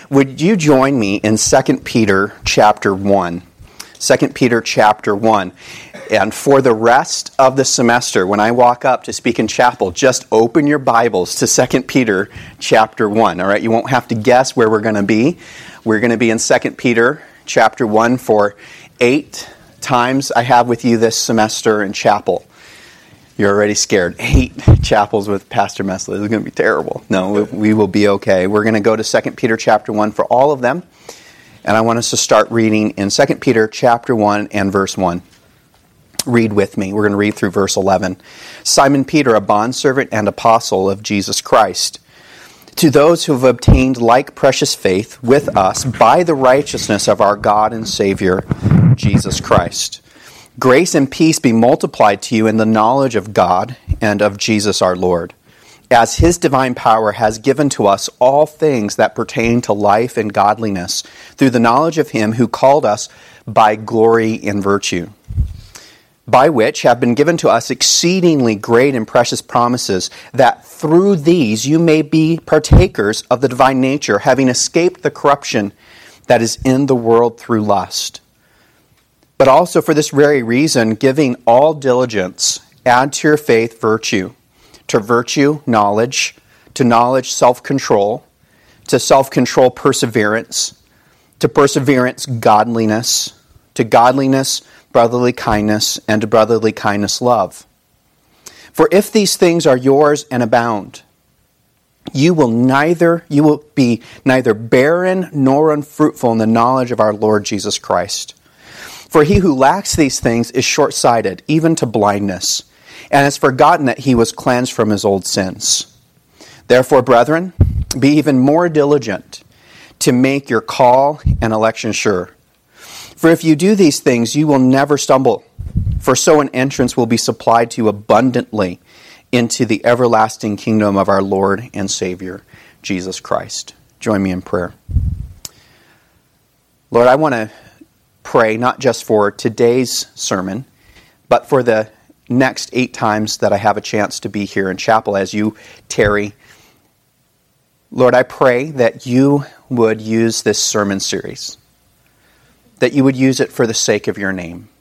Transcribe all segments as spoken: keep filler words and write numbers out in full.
Would you join me in Second Peter chapter one? Second Peter chapter one. And for the rest of the semester, when I walk up to speak in chapel, just open your Bibles to Second Peter chapter one. All right, you won't have to guess where we're going to be. We're going to be in Second Peter chapter one for eight times I have with you this semester in chapel. You're already scared. Eight chapels with Pastor Messler. This is going to be terrible. No, we, we will be okay. We're going to go to Second Peter chapter one for all of them. And I want us to start reading in Second Peter chapter one and verse one. Read with me. We're going to read through verse eleven. Simon Peter, a bondservant and apostle of Jesus Christ, to those who have obtained like precious faith with us by the righteousness of our God and Savior, Jesus Christ. Grace and peace be multiplied to you in the knowledge of God and of Jesus our Lord, as His divine power has given to us all things that pertain to life and godliness, through the knowledge of Him who called us by glory and virtue, by which have been given to us exceedingly great and precious promises, that through these you may be partakers of the divine nature, having escaped the corruption that is in the world through lust. But also for this very reason, giving all diligence, add to your faith virtue, to virtue knowledge, to knowledge self-control, to self-control perseverance, to perseverance godliness, to godliness brotherly kindness, and to brotherly kindness love. For if these things are yours and abound, you will neither you will be neither barren nor unfruitful in the knowledge of our Lord Jesus Christ. For he who lacks these things is short-sighted, even to blindness, and has forgotten that he was cleansed from his old sins. Therefore, brethren, be even more diligent to make your call and election sure. For if you do these things, you will never stumble, for so an entrance will be supplied to you abundantly into the everlasting kingdom of our Lord and Savior, Jesus Christ. Join me in prayer. Lord, I want to pray not just for today's sermon, but for the next eight times that I have a chance to be here in chapel as you tarry. Lord, I pray that you would use this sermon series, that you would use it for the sake of your name.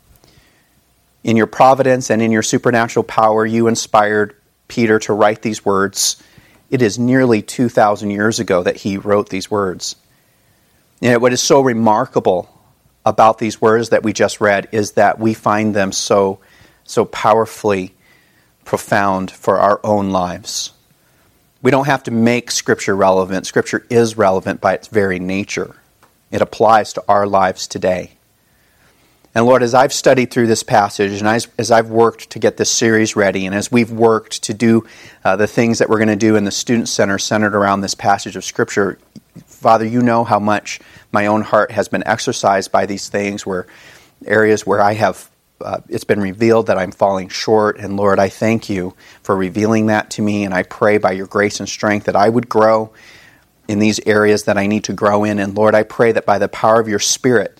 In your providence and in your supernatural power, you inspired Peter to write these words. It is nearly two thousand years ago that he wrote these words. And what is so remarkable about these words that we just read is that we find them so, so powerfully profound for our own lives. We don't have to make Scripture relevant. Scripture is relevant by its very nature. It applies to our lives today. And Lord, as I've studied through this passage, and as, as I've worked to get this series ready, and as we've worked to do uh, the things that we're going to do in the Student Center centered around this passage of Scripture, Father, you know how much my own heart has been exercised by these things, where areas where I have, uh, it's been revealed that I'm falling short. And Lord, I thank you for revealing that to me, and I pray by your grace and strength that I would grow in these areas that I need to grow in. And Lord, I pray that by the power of your Spirit,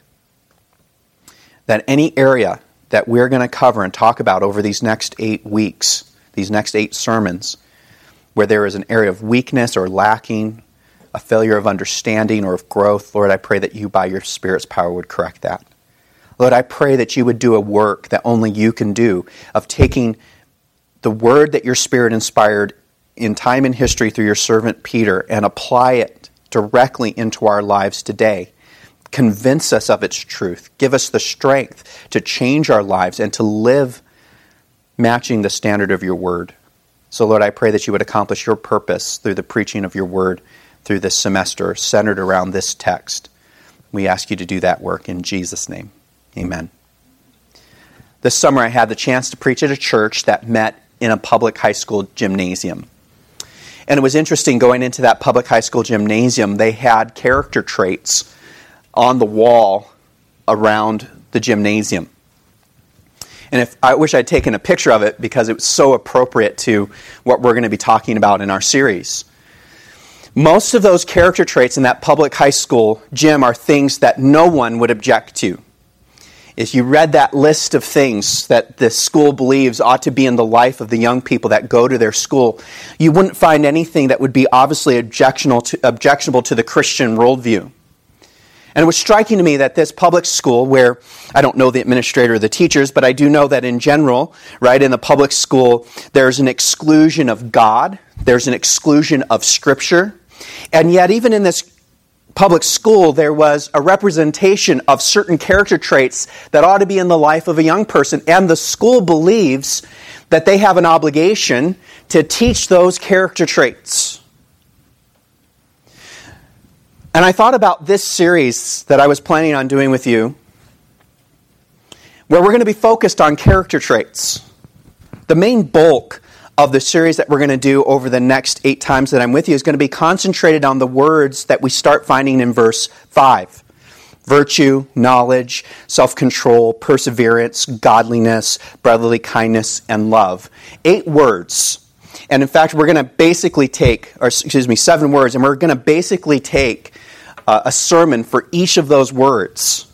that any area that we're going to cover and talk about over these next eight weeks, these next eight sermons, where there is an area of weakness or lacking, a failure of understanding or of growth, Lord, I pray that you by your Spirit's power would correct that. Lord, I pray that you would do a work that only you can do of taking the word that your Spirit inspired in time and history through your servant Peter and apply it directly into our lives today. Convince us of its truth. Give us the strength to change our lives and to live matching the standard of your word. So Lord, I pray that you would accomplish your purpose through the preaching of your word through this semester centered around this text. We ask you to do that work in Jesus' name. Amen. This summer I had the chance to preach at a church that met in a public high school gymnasium. And it was interesting going into that public high school gymnasium. They had character traits on the wall around the gymnasium. And if I wish I'd taken a picture of it because it was so appropriate to what we're going to be talking about in our series. Most of those character traits in that public high school gym are things that no one would object to. if you read that list of things that the school believes ought to be in the life of the young people that go to their school, you wouldn't find anything that would be obviously objectionable to, objectionable to the Christian worldview. And it was striking to me that this public school, where I don't know the administrator or the teachers, but I do know that in general, right, in the public school, there's an exclusion of God, there's an exclusion of Scripture, and yet even in this public school, there was a representation of certain character traits that ought to be in the life of a young person. And the school believes that they have an obligation to teach those character traits. And I thought about this series that I was planning on doing with you, where we're going to be focused on character traits. The main bulk of the series that we're going to do over the next eight times that I'm with you is going to be concentrated on the words that we start finding in verse five. Virtue, knowledge, self-control, perseverance, godliness, brotherly kindness, and love. Eight words. And in fact, we're going to basically take, or excuse me, seven words, and we're going to basically take uh, a sermon for each of those words.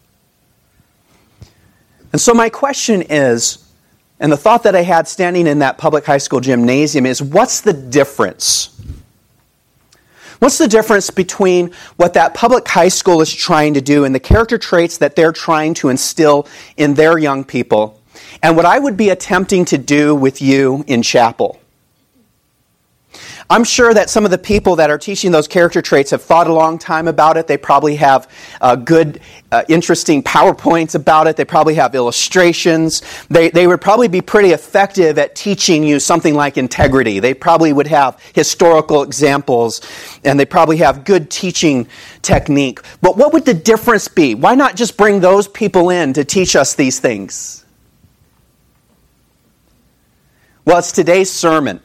And so my question is, and the thought that I had standing in that public high school gymnasium is, what's the difference? What's the difference between what that public high school is trying to do and the character traits that they're trying to instill in their young people and what I would be attempting to do with you in chapel? I'm sure that some of the people that are teaching those character traits have thought a long time about it. They probably have uh, good, uh, interesting PowerPoints about it. They probably have illustrations. They, they would probably be pretty effective at teaching you something like integrity. They probably would have historical examples, and they probably have good teaching technique. But what would the difference be? Why not just bring those people in to teach us these things? Well, it's today's sermon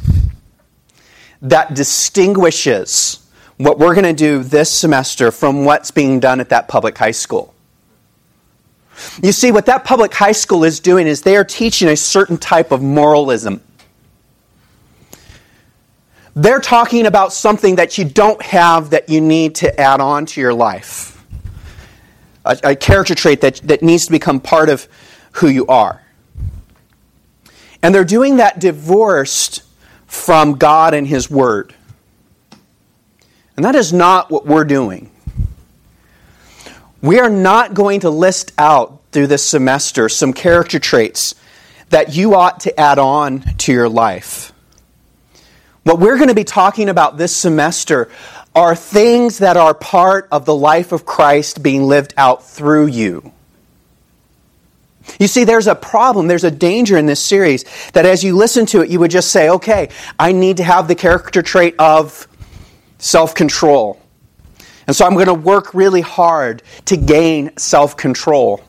that distinguishes what we're going to do this semester from what's being done at that public high school. You see, what that public high school is doing is they are teaching a certain type of moralism. They're talking about something that you don't have that you need to add on to your life. A, a character trait that, that needs to become part of who you are. And they're doing that divorced from God and His Word. And that is not what we're doing. We are not going to list out through this semester some character traits that you ought to add on to your life. What we're going to be talking about this semester are things that are part of the life of Christ being lived out through you. You see, there's a problem, there's a danger in this series that as you listen to it, you would just say, okay, I need to have the character trait of self-control. And so I'm going to work really hard to gain self-control.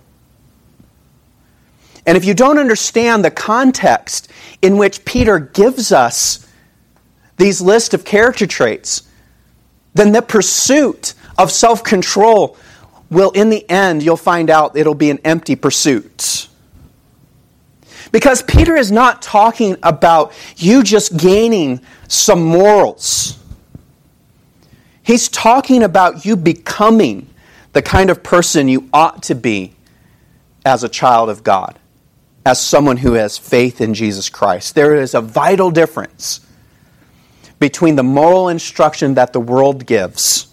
And if you don't understand the context in which Peter gives us these list of character traits, then the pursuit of self-control will, in the end, you'll find out it'll be an empty pursuit. Because Peter is not talking about you just gaining some morals. He's talking about you becoming the kind of person you ought to be as a child of God, as someone who has faith in Jesus Christ. There is a vital difference between the moral instruction that the world gives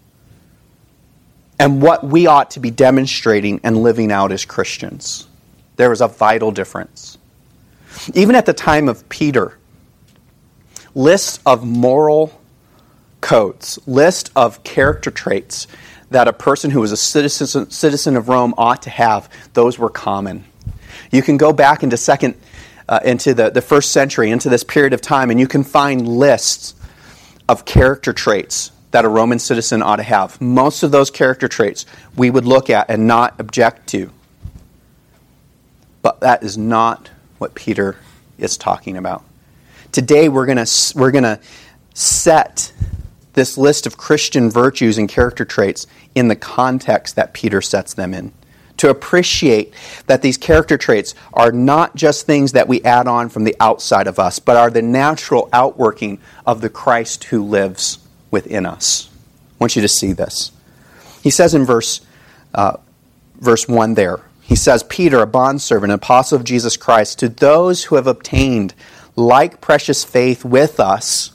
and what we ought to be demonstrating and living out as Christians. There is a vital difference. Even at the time of Peter, lists of moral codes, list of character traits that a person who was a citizen, citizen of Rome ought to have, those were common. You can go back into second, uh, into the, the first century, into this period of time, and you can find lists of character traits that a Roman citizen ought to have. Most of those character traits we would look at and not object to. But that is not what Peter is talking about. Today we're going to we're going to set this list of Christian virtues and character traits in the context that Peter sets them in. To appreciate that these character traits are not just things that we add on from the outside of us, but are the natural outworking of the Christ who lives within us. I want you to see this. He says in verse uh, verse one there, He says, Peter, a bondservant, an apostle of Jesus Christ, to those who have obtained like precious faith with us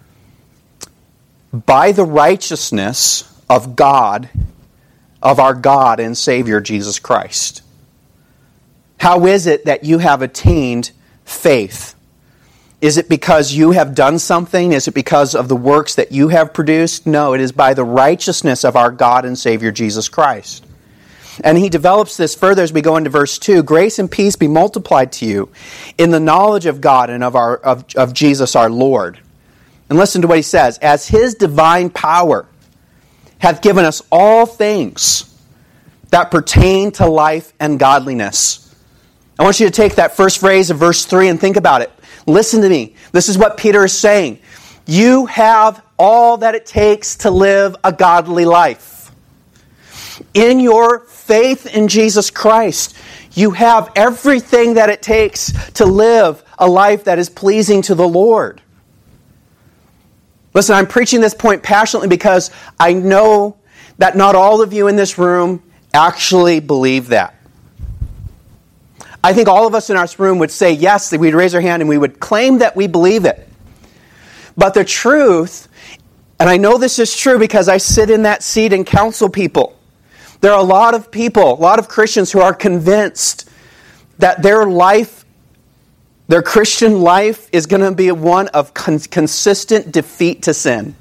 by the righteousness of God, of our God and Savior Jesus Christ. How is it that you have attained faith? Is it because you have done something? Is it because of the works that you have produced? No, it is by the righteousness of our God and Savior Jesus Christ. And he develops this further as we go into verse two. Grace and peace be multiplied to you in the knowledge of God and of our of, of Jesus our Lord. And listen to what he says. As his divine power hath given us all things that pertain to life and godliness. I want you to take that first phrase of verse three and think about it. Listen to me. This is what Peter is saying. You have all that it takes to live a godly life. In your faith in Jesus Christ, you have everything that it takes to live a life that is pleasing to the Lord. Listen, I'm preaching this point passionately because I know that not all of you in this room actually believe that. I think all of us in our room would say yes, that we'd raise our hand and we would claim that we believe it. But the truth, and I know this is true because I sit in that seat and counsel people. There are a lot of people, a lot of Christians who are convinced that their life, their Christian life is going to be one of con- consistent defeat to sin.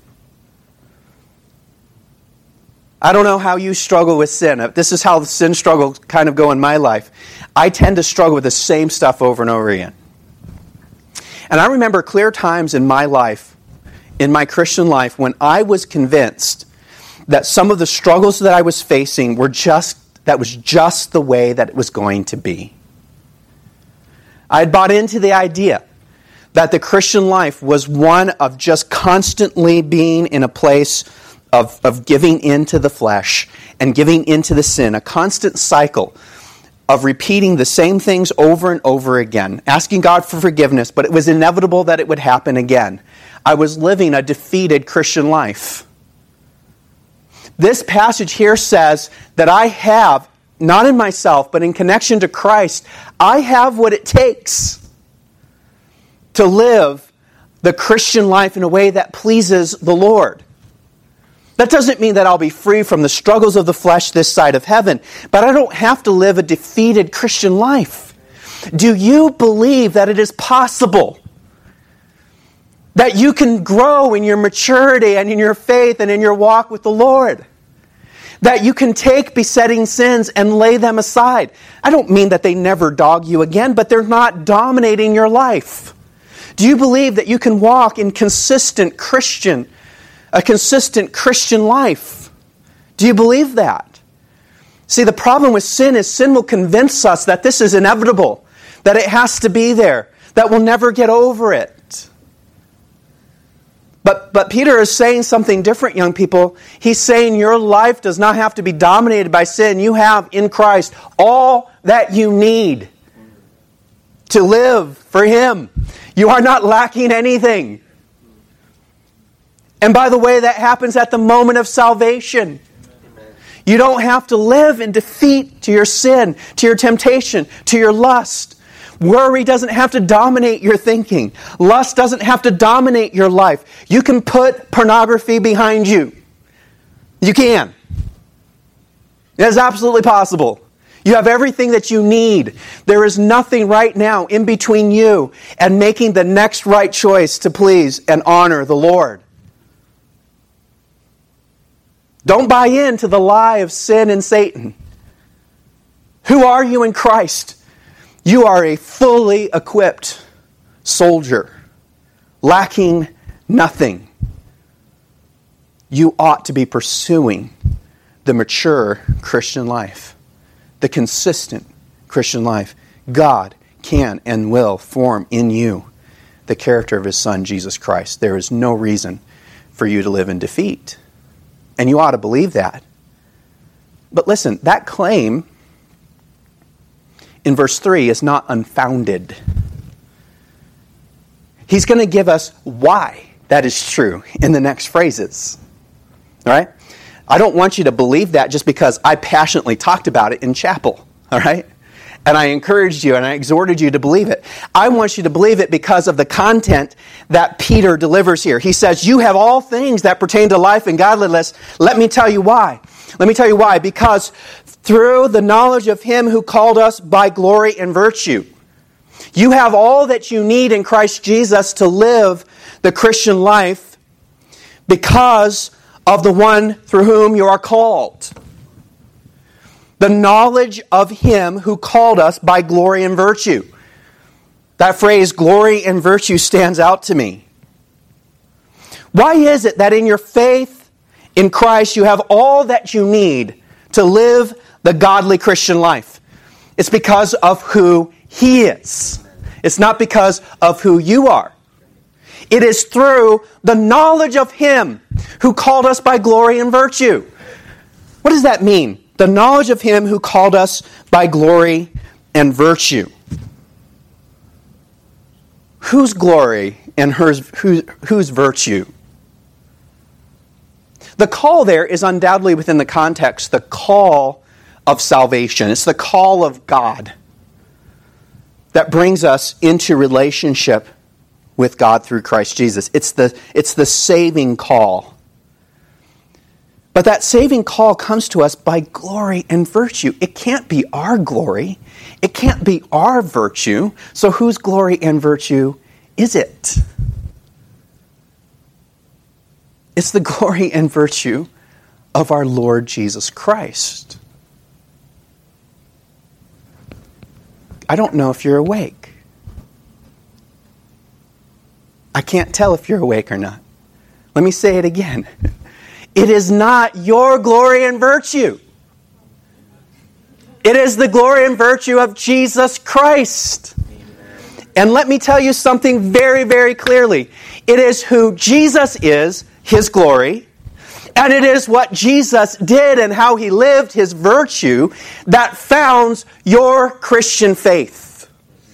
I don't know how you struggle with sin. This is how the sin struggles kind of go in my life. I tend to struggle with the same stuff over and over again. And I remember clear times in my life, in my Christian life, when I was convinced that some of the struggles that I was facing were just, that was just the way that it was going to be. I had bought into the idea that the Christian life was one of just constantly being in a place Of, of giving into the flesh and giving into the sin, a constant cycle of repeating the same things over and over again, asking God for forgiveness, but it was inevitable that it would happen again. I was living a defeated Christian life. This passage here says that I have, not in myself, but in connection to Christ, I have what it takes to live the Christian life in a way that pleases the Lord. That doesn't mean that I'll be free from the struggles of the flesh this side of heaven, but I don't have to live a defeated Christian life. Do you believe that it is possible that you can grow in your maturity and in your faith and in your walk with the Lord? That you can take besetting sins and lay them aside? I don't mean that they never dog you again, but they're not dominating your life. Do you believe that you can walk in consistent Christian A consistent Christian life? Do you believe that? See, the problem with sin is sin will convince us that this is inevitable, that it has to be there, that we'll never get over it. But, but Peter is saying something different, young people. He's saying your life does not have to be dominated by sin. You have in Christ all that you need to live for Him. You are not lacking anything. And by the way, that happens at the moment of salvation. Amen. You don't have to live in defeat to your sin, to your temptation, to your lust. Worry doesn't have to dominate your thinking. Lust doesn't have to dominate your life. You can put pornography behind you. You can. It is absolutely possible. You have everything that you need. There is nothing right now in between you and making the next right choice to please and honor the Lord. Don't buy into the lie of sin and Satan. Who are you in Christ? You are a fully equipped soldier, lacking nothing. You ought to be pursuing the mature Christian life, the consistent Christian life. God can and will form in you the character of His Son, Jesus Christ. There is no reason for you to live in defeat. And you ought to believe that. But listen, that claim in verse three is not unfounded. He's going to give us why that is true in the next phrases. All right? I don't want you to believe that just because I passionately talked about it in chapel. All right? And I encouraged you and I exhorted you to believe it. I want you to believe it because of the content that Peter delivers here. He says, you have all things that pertain to life and godliness. Let me tell you why. Let me tell you why. Because through the knowledge of Him who called us by glory and virtue, you have all that you need in Christ Jesus to live the Christian life because of the one through whom you are called. The knowledge of Him who called us by glory and virtue. That phrase, glory and virtue, stands out to me. Why is it that in your faith in Christ you have all that you need to live the godly Christian life? It's because of who He is. It's not because of who you are. It is through the knowledge of Him who called us by glory and virtue. What does that mean? The knowledge of Him who called us by glory and virtue. Whose glory and whose, whose, whose virtue? The call there is undoubtedly within the context, the call of salvation. It's the call of God that brings us into relationship with God through Christ Jesus. It's the, it's the saving call. But that saving call comes to us by glory and virtue. It can't be our glory. It can't be our virtue. So whose glory and virtue is it? It's the glory and virtue of our Lord Jesus Christ. I don't know if you're awake. I can't tell if you're awake or not. Let me say it again. It is not your glory and virtue. It is the glory and virtue of Jesus Christ. And let me tell you something very, very clearly. It is who Jesus is, His glory, and it is what Jesus did and how He lived, His virtue, that founds your Christian faith.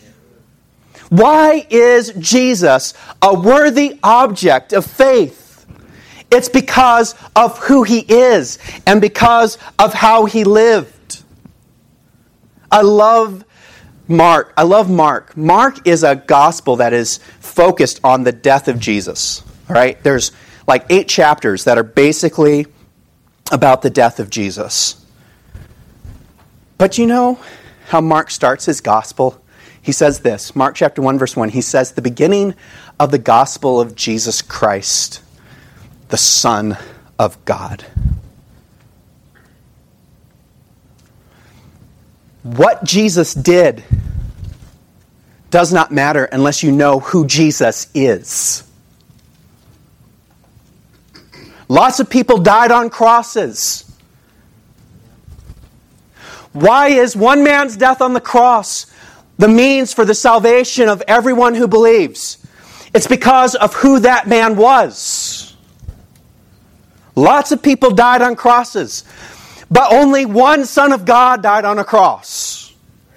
Why is Jesus a worthy object of faith? It's because of who He is and because of how He lived. I love Mark. I love Mark. Mark is a gospel that is focused on the death of Jesus. All right? There's like eight chapters that are basically about the death of Jesus. But you know how Mark starts his gospel? He says this, Mark chapter one, verse one. He says, the beginning of the gospel of Jesus Christ, the Son of God. What Jesus did does not matter unless you know who Jesus is. Lots of people died on crosses. Why is one man's death on the cross the means for the salvation of everyone who believes? It's because of who that man was. Lots of people died on crosses, but only one Son of God died on a cross.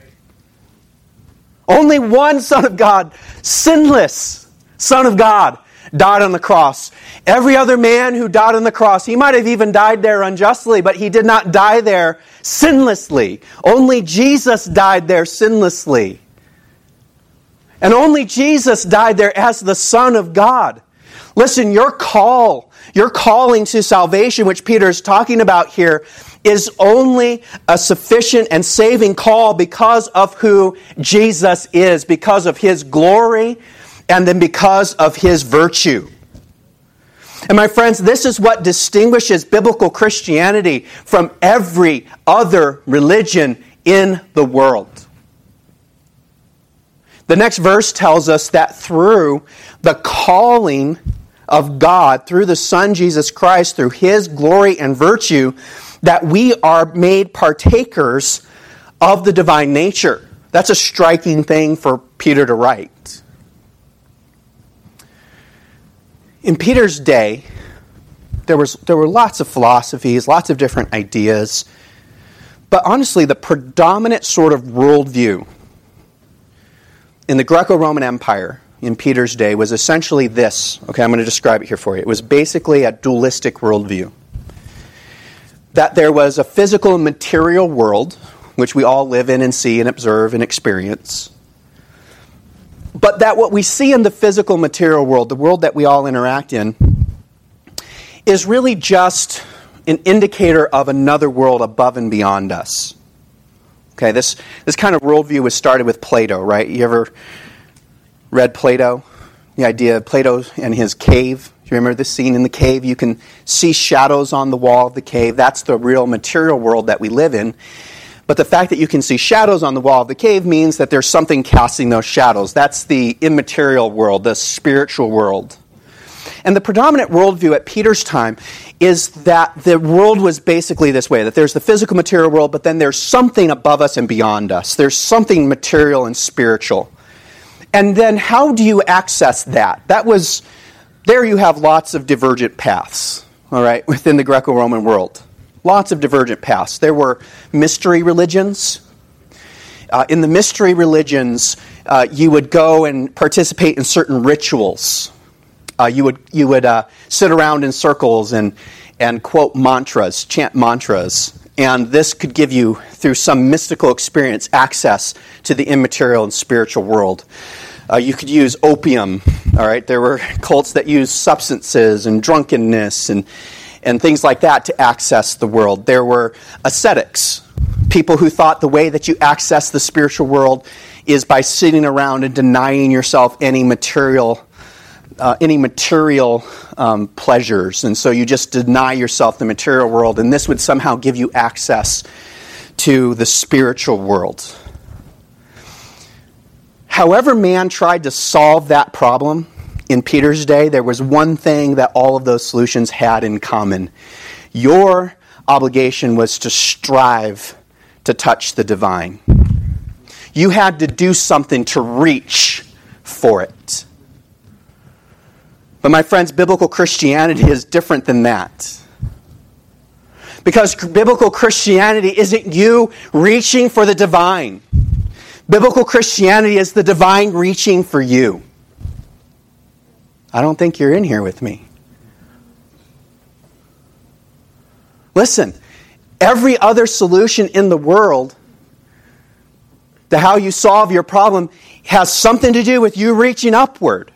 Only one Son of God, sinless Son of God, died on the cross. Every other man who died on the cross, he might have even died there unjustly, but he did not die there sinlessly. Only Jesus died there sinlessly. And only Jesus died there as the Son of God. Listen, your call, your calling to salvation, which Peter is talking about here, is only a sufficient and saving call because of who Jesus is, because of His glory, and then because of His virtue. And my friends, this is what distinguishes biblical Christianity from every other religion in the world. The next verse tells us that through the calling of God, through the Son Jesus Christ, through His glory and virtue, that we are made partakers of the divine nature. That's a striking thing for Peter to write. In Peter's day, there was there were lots of philosophies, lots of different ideas. But honestly, the predominant sort of worldview in the Greco-Roman Empire in Peter's day was essentially this. Okay, I'm going to describe it here for you. It was basically a dualistic worldview. That there was a physical and material world, which we all live in and see and observe and experience. But that what we see in the physical material world, the world that we all interact in, is really just an indicator of another world above and beyond us. Okay, this, this kind of worldview was started with Plato, right? You ever read Plato? The idea of Plato and his cave. You remember this scene in the cave? You can see shadows on the wall of the cave. That's the real material world that we live in. But the fact that you can see shadows on the wall of the cave means that there's something casting those shadows. That's the immaterial world, the spiritual world. And the predominant worldview at Peter's time is that the world was basically this way, that there's the physical material world, but then there's something above us and beyond us. There's something material and spiritual. And then how do you access that? That was, there you have lots of divergent paths, all right, within the Greco-Roman world. Lots of divergent paths. There were mystery religions. Uh, in the mystery religions, uh, you would go and participate in certain rituals. Uh, you would you would uh, sit around in circles and and quote mantras, chant mantras, and this could give you, through some mystical experience, access to the immaterial and spiritual world. Uh, you could use opium. All right, there were cults that used substances and drunkenness and. and things like that to access the world. There were ascetics, people who thought the way that you access the spiritual world is by sitting around and denying yourself any material uh, any material um, pleasures. And so you just deny yourself the material world, and this would somehow give you access to the spiritual world. However man tried to solve that problem, in Peter's day, there was one thing that all of those solutions had in common. Your obligation was to strive to touch the divine. You had to do something to reach for it. But my friends, biblical Christianity is different than that. Because biblical Christianity isn't you reaching for the divine. Biblical Christianity is the divine reaching for you. I don't think you're in here with me. Listen, every other solution in the world, to how you solve your problem, has something to do with you reaching upward.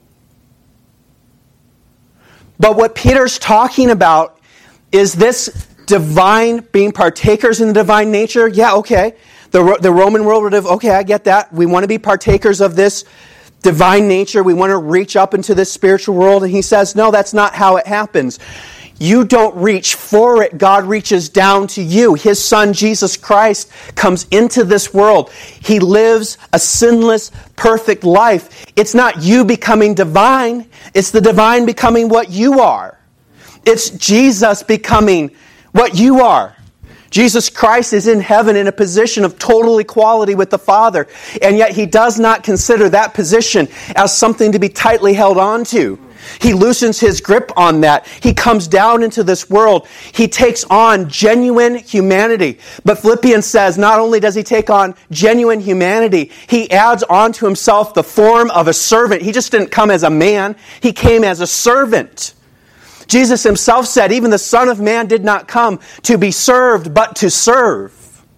But what Peter's talking about is this divine, being partakers in the divine nature. Yeah, okay. The, the Roman world would have, okay, I get that. We want to be partakers of this divine nature. We want to reach up into this spiritual world. And he says, no, that's not how it happens. You don't reach for it. God reaches down to you. His Son, Jesus Christ, comes into this world. He lives a sinless, perfect life. It's not you becoming divine. It's the divine becoming what you are. It's Jesus becoming what you are. Jesus Christ is in heaven in a position of total equality with the Father, and yet He does not consider that position as something to be tightly held on to. He loosens His grip on that. He comes down into this world. He takes on genuine humanity. But Philippians says not only does He take on genuine humanity, He adds on to Himself the form of a servant. He just didn't come as a man. He came as a servant. Jesus Himself said, even the Son of Man did not come to be served, but to serve.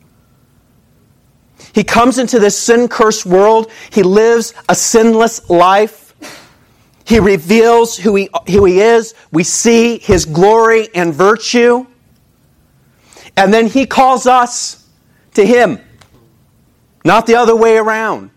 He comes into this sin-cursed world. He lives a sinless life. He reveals who he, who he is. We see His glory and virtue. And then He calls us to Him, not the other way around.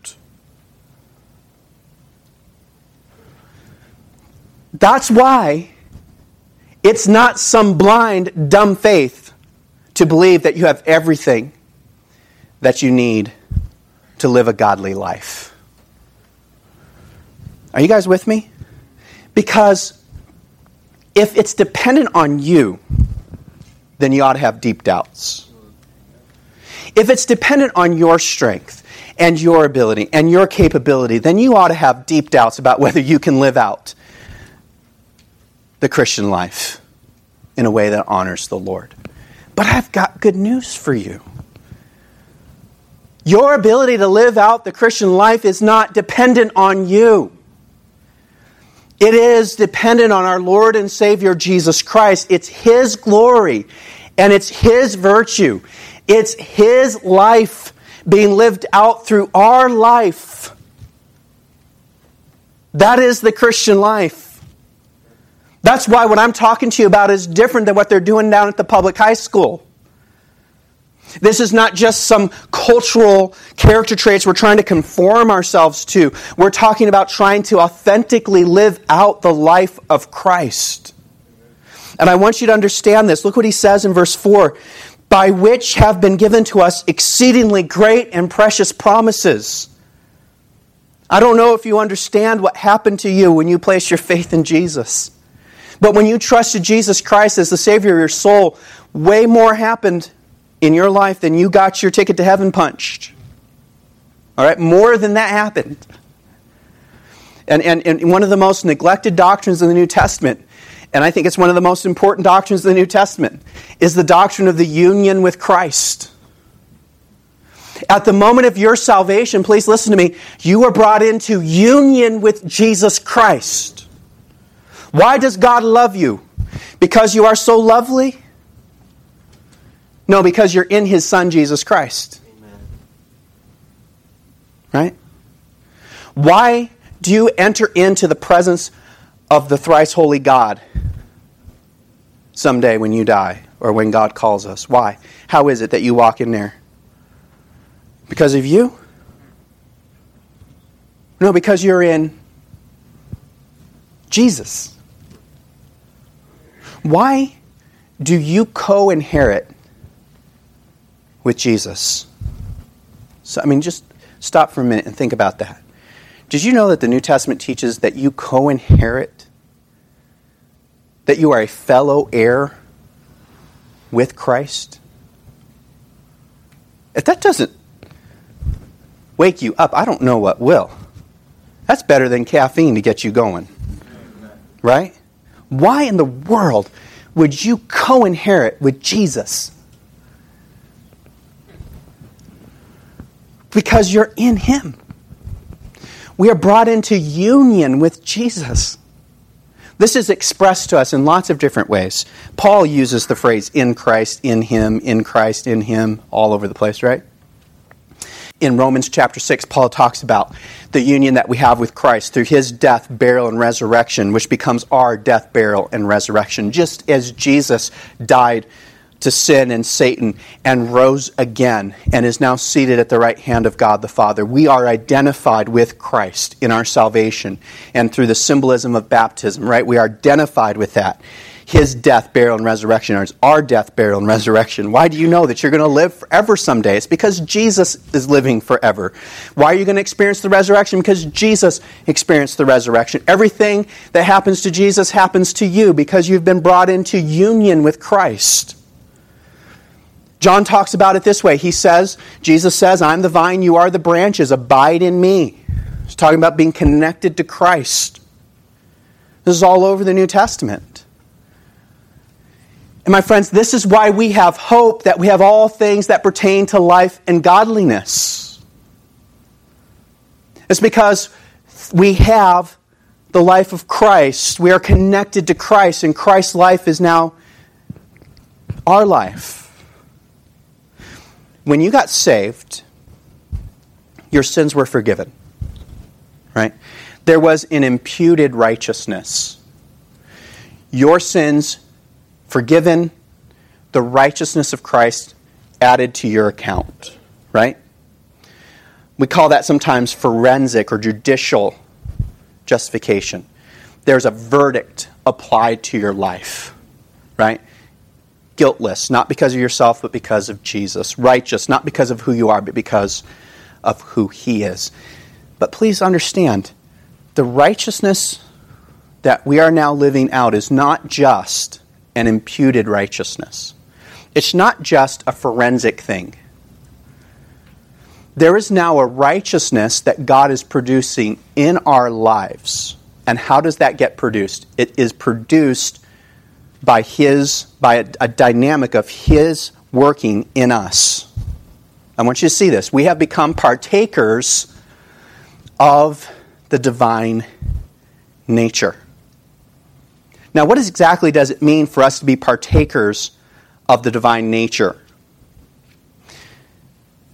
That's why it's not some blind, dumb faith to believe that you have everything that you need to live a godly life. Are you guys with me? Because if it's dependent on you, then you ought to have deep doubts. If it's dependent on your strength and your ability and your capability, then you ought to have deep doubts about whether you can live out the Christian life in a way that honors the Lord. But I've got good news for you. Your ability to live out the Christian life is not dependent on you. It is dependent on our Lord and Savior Jesus Christ. It's His glory and it's His virtue. It's His life being lived out through our life. That is the Christian life. That's why what I'm talking to you about is different than what they're doing down at the public high school. This is not just some cultural character traits we're trying to conform ourselves to. We're talking about trying to authentically live out the life of Christ. And I want you to understand this. Look what he says in verse four. By which have been given to us exceedingly great and precious promises. I don't know if you understand what happened to you when you placed your faith in Jesus. But when you trusted Jesus Christ as the Savior of your soul, way more happened in your life than you got your ticket to heaven punched. All right? More than that happened. And, and, and one of the most neglected doctrines in the New Testament, and I think it's one of the most important doctrines in the New Testament, is the doctrine of the union with Christ. At the moment of your salvation, please listen to me, you are brought into union with Jesus Christ. Why does God love you? Because you are so lovely? No, because you're in His Son, Jesus Christ. Amen. Right? Why do you enter into the presence of the thrice holy God someday when you die or when God calls us? Why? How is it that you walk in there? Because of you? No, because you're in Jesus. Why do you co-inherit with Jesus? So, I mean, just stop for a minute and think about that. Did you know that the New Testament teaches that you co-inherit? That you are a fellow heir with Christ? If that doesn't wake you up, I don't know what will. That's better than caffeine to get you going. Right? Why in the world would you co-inherit with Jesus? Because you're in Him. We are brought into union with Jesus. This is expressed to us in lots of different ways. Paul uses the phrase in Christ, in Him, in Christ, in Him, all over the place, right? In Romans chapter six, Paul talks about the union that we have with Christ through His death, burial, and resurrection, which becomes our death, burial, and resurrection. Just as Jesus died to sin and Satan and rose again and is now seated at the right hand of God the Father, we are identified with Christ in our salvation and through the symbolism of baptism, right? We are identified with that. His death, burial, and resurrection is our death, burial, and resurrection. Why do you know that you're going to live forever someday? It's because Jesus is living forever. Why are you going to experience the resurrection? Because Jesus experienced the resurrection. Everything that happens to Jesus happens to you because you've been brought into union with Christ. John talks about it this way. He says, Jesus says, I'm the vine, you are the branches. Abide in me. He's talking about being connected to Christ. This is all over the New Testament. And my friends, this is why we have hope that we have all things that pertain to life and godliness. It's because we have the life of Christ. We are connected to Christ, and Christ's life is now our life. When you got saved, your sins were forgiven. Right? There was an imputed righteousness. Your sins forgiven, the righteousness of Christ added to your account, right? We call that sometimes forensic or judicial justification. There's a verdict applied to your life, right? Guiltless, not because of yourself, but because of Jesus. Righteous, not because of who you are, but because of who He is. But please understand, the righteousness that we are now living out is not just an imputed righteousness. It's not just a forensic thing. There is now a righteousness that God is producing in our lives. And how does that get produced? It is produced by His, by a, a dynamic of His working in us. I want you to see this. We have become partakers of the divine nature. Now, what exactly does it mean for us to be partakers of the divine nature?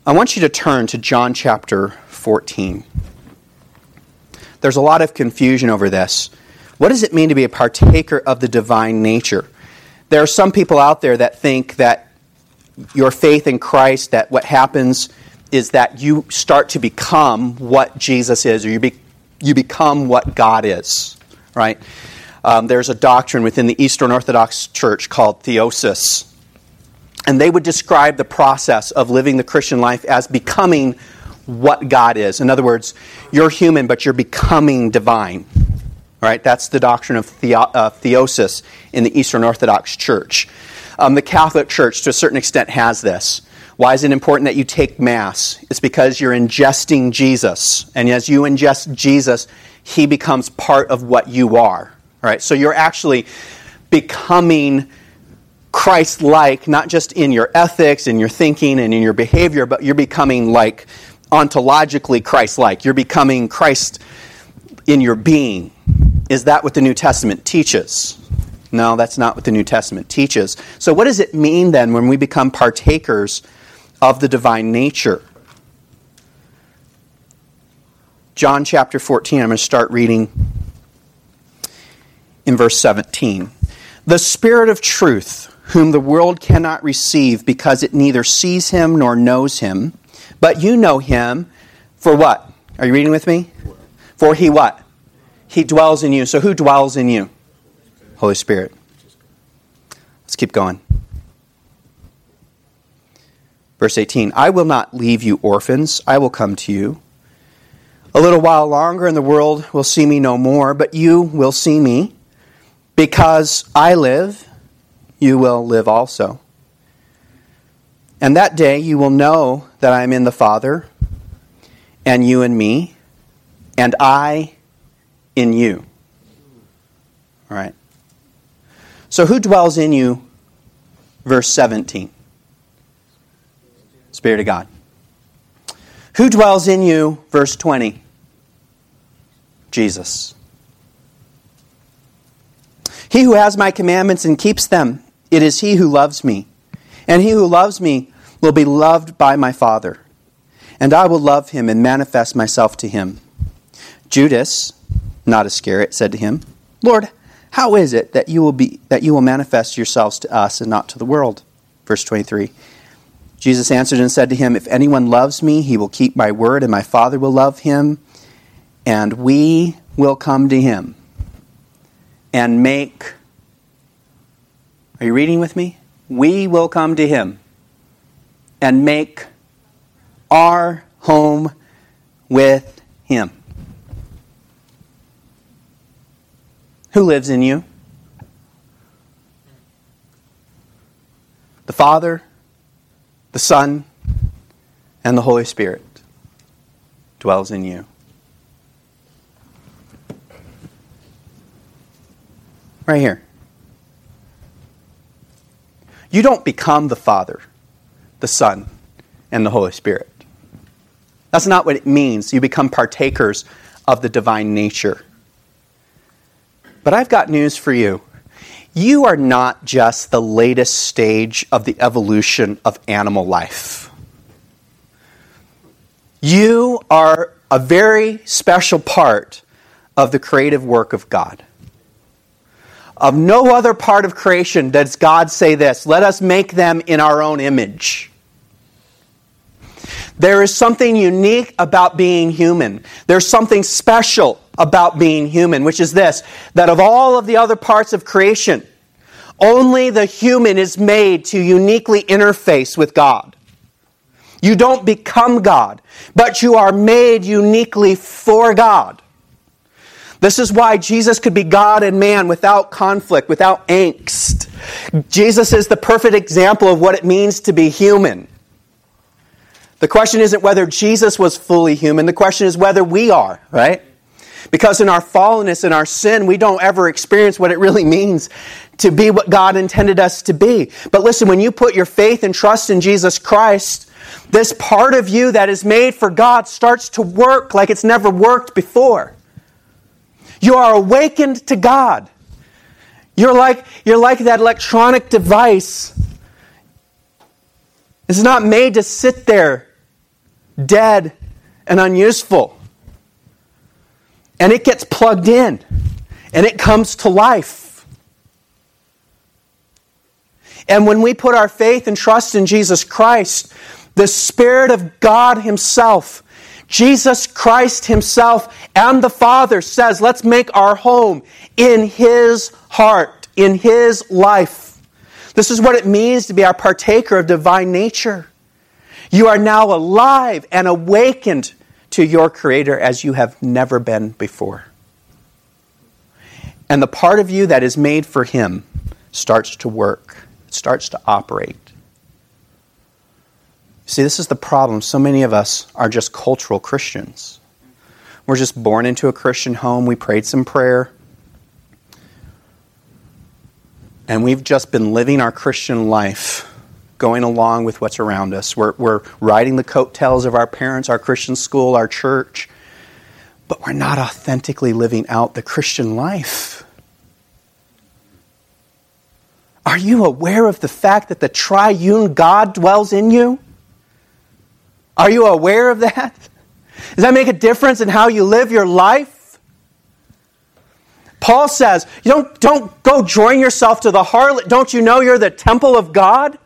I want you to turn to John chapter fourteen. There's a lot of confusion over this. What does it mean to be a partaker of the divine nature? There are some people out there that think that your faith in Christ, that what happens is that you start to become what Jesus is, or you, be, you become what God is, right? Um, there's a doctrine within the Eastern Orthodox Church called theosis. And they would describe the process of living the Christian life as becoming what God is. In other words, you're human, but you're becoming divine. All right, that's the doctrine of theo- uh, theosis in the Eastern Orthodox Church. Um, the Catholic Church, to a certain extent, has this. Why is it important that you take Mass? It's because you're ingesting Jesus. And as you ingest Jesus, He becomes part of what you are. All right, so you're actually becoming Christ-like, not just in your ethics, in your thinking, and in your behavior, but you're becoming like ontologically Christ-like. You're becoming Christ in your being. Is that what the New Testament teaches? No, that's not what the New Testament teaches. So what does it mean then when we become partakers of the divine nature? John chapter fourteen, I'm going to start reading in verse seventeen. The Spirit of truth, whom the world cannot receive because it neither sees Him nor knows Him, but you know Him for what? Are you reading with me? For He what? He dwells in you. So who dwells in you? Holy Spirit. Let's keep going. Verse eighteen, I will not leave you orphans. I will come to you. A little while longer and the world will see me no more, but you will see me. Because I live, you will live also. And that day you will know that I am in the Father, and you in me, and I in you. All right. So who dwells in you? Verse seventeen. Spirit of God. Who dwells in you? Verse twenty. Jesus. He who has my commandments and keeps them, it is he who loves me. And he who loves me will be loved by my Father. And I will love him and manifest myself to him. Judas, not Iscariot, said to him, Lord, how is it that you will be that you will manifest yourselves to us and not to the world? Verse twenty-three. Jesus answered and said to him, If anyone loves me, he will keep my word, and my Father will love him, and we will come to him and make... Are you reading with me? We will come to him and make our home with him. Who lives in you? The Father, the Son, and the Holy Spirit dwells in you. Right here. You don't become the Father, the Son, and the Holy Spirit. That's not what it means. You become partakers of the divine nature. But I've got news for you. You are not just the latest stage of the evolution of animal life. You are a very special part of the creative work of God. Of no other part of creation does God say this, let us make them in our own image. There is something unique about being human. There's something special about being human, which is this, that of all of the other parts of creation, only the human is made to uniquely interface with God. You don't become God, but you are made uniquely for God. This is why Jesus could be God and man without conflict, without angst. Jesus is the perfect example of what it means to be human. The question isn't whether Jesus was fully human. The question is whether we are, right? Because in our fallenness and our sin, we don't ever experience what it really means to be what God intended us to be. But listen, when you put your faith and trust in Jesus Christ, this part of you that is made for God starts to work like it's never worked before. You are awakened to God. You're like, you're like that electronic device. It's not made to sit there dead and unuseful. And it gets plugged in. And it comes to life. And when we put our faith and trust in Jesus Christ, the Spirit of God Himself, Jesus Christ Himself and the Father says, let's make our home in His heart, in His life. This is what it means to be our partaker of divine nature. You are now alive and awakened to your Creator as you have never been before. And the part of you that is made for Him starts to work. It starts to operate. See, this is the problem. So many of us are just cultural Christians. We're just born into a Christian home. We prayed some prayer. And we've just been living our Christian life, going along with what's around us. We're, we're riding the coattails of our parents, our Christian school, our church. But we're not authentically living out the Christian life. Are you aware of the fact that the triune God dwells in you? Are you aware of that? Does that make a difference in how you live your life? Paul says, you don't, don't go join yourself to the harlot. Don't you know you're the temple of God?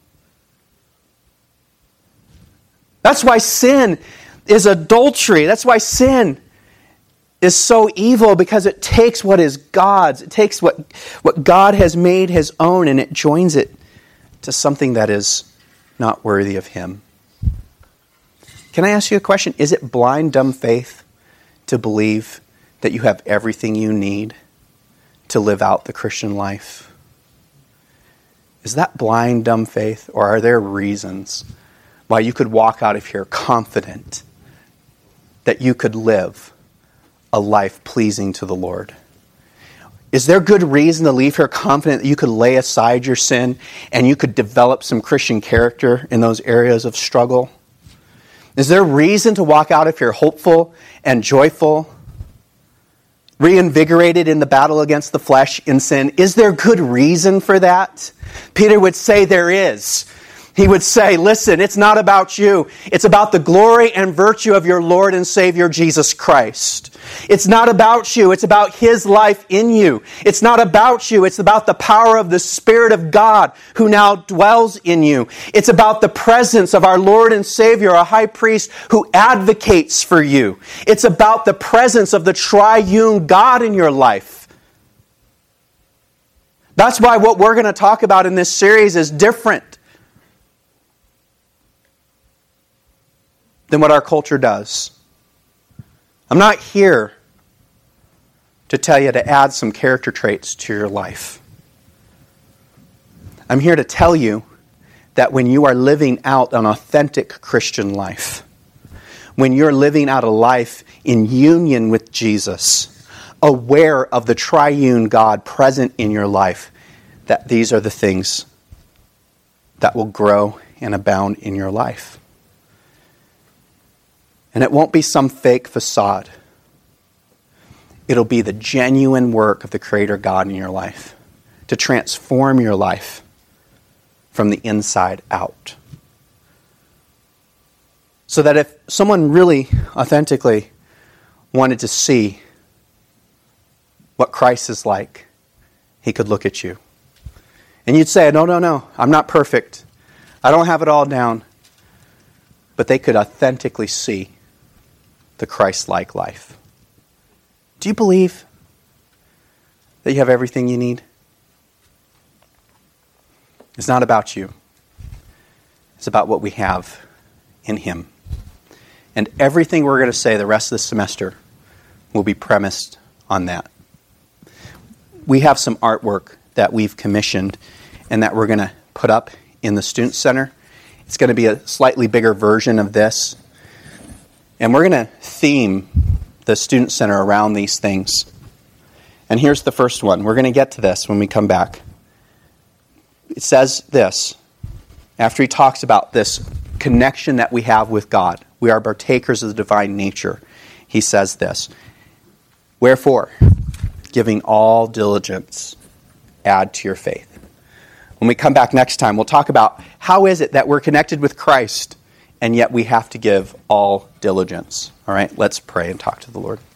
That's why sin is adultery. That's why sin is so evil, because it takes what is God's. It takes what, what God has made His own and it joins it to something that is not worthy of Him. Can I ask you a question? Is it blind, dumb faith to believe that you have everything you need to live out the Christian life? Is that blind, dumb faith? Or are there reasons why you could walk out of here confident that you could live a life pleasing to the Lord? Is there good reason to leave here confident that you could lay aside your sin and you could develop some Christian character in those areas of struggle? Is there reason to walk out of here hopeful and joyful, reinvigorated in the battle against the flesh in sin? Is there good reason for that? Peter would say there is. He would say, listen, it's not about you. It's about the glory and virtue of your Lord and Savior, Jesus Christ. It's not about you. It's about His life in you. It's not about you. It's about the power of the Spirit of God who now dwells in you. It's about the presence of our Lord and Savior, our high priest who advocates for you. It's about the presence of the triune God in your life. That's why what we're going to talk about in this series is different than what our culture does. I'm not here to tell you to add some character traits to your life. I'm here to tell you that when you are living out an authentic Christian life, when you're living out a life in union with Jesus, aware of the triune God present in your life, that these are the things that will grow and abound in your life. And it won't be some fake facade. It'll be the genuine work of the Creator God in your life to transform your life from the inside out. So that if someone really authentically wanted to see what Christ is like, he could look at you. And you'd say, no, no, no, I'm not perfect. I don't have it all down. But they could authentically see the Christ-like life. Do you believe that you have everything you need? It's not about you. It's about what we have in Him. And everything we're going to say the rest of the semester will be premised on that. We have some artwork that we've commissioned and that we're going to put up in the Student Center. It's going to be a slightly bigger version of this. And we're going to theme the Student Center around these things. And here's the first one. We're going to get to this when we come back. It says this, after he talks about this connection that we have with God. We are partakers of the divine nature. He says this, wherefore, giving all diligence, add to your faith. When we come back next time, we'll talk about how is it that we're connected with Christ and yet we have to give all diligence. All right, let's pray and talk to the Lord.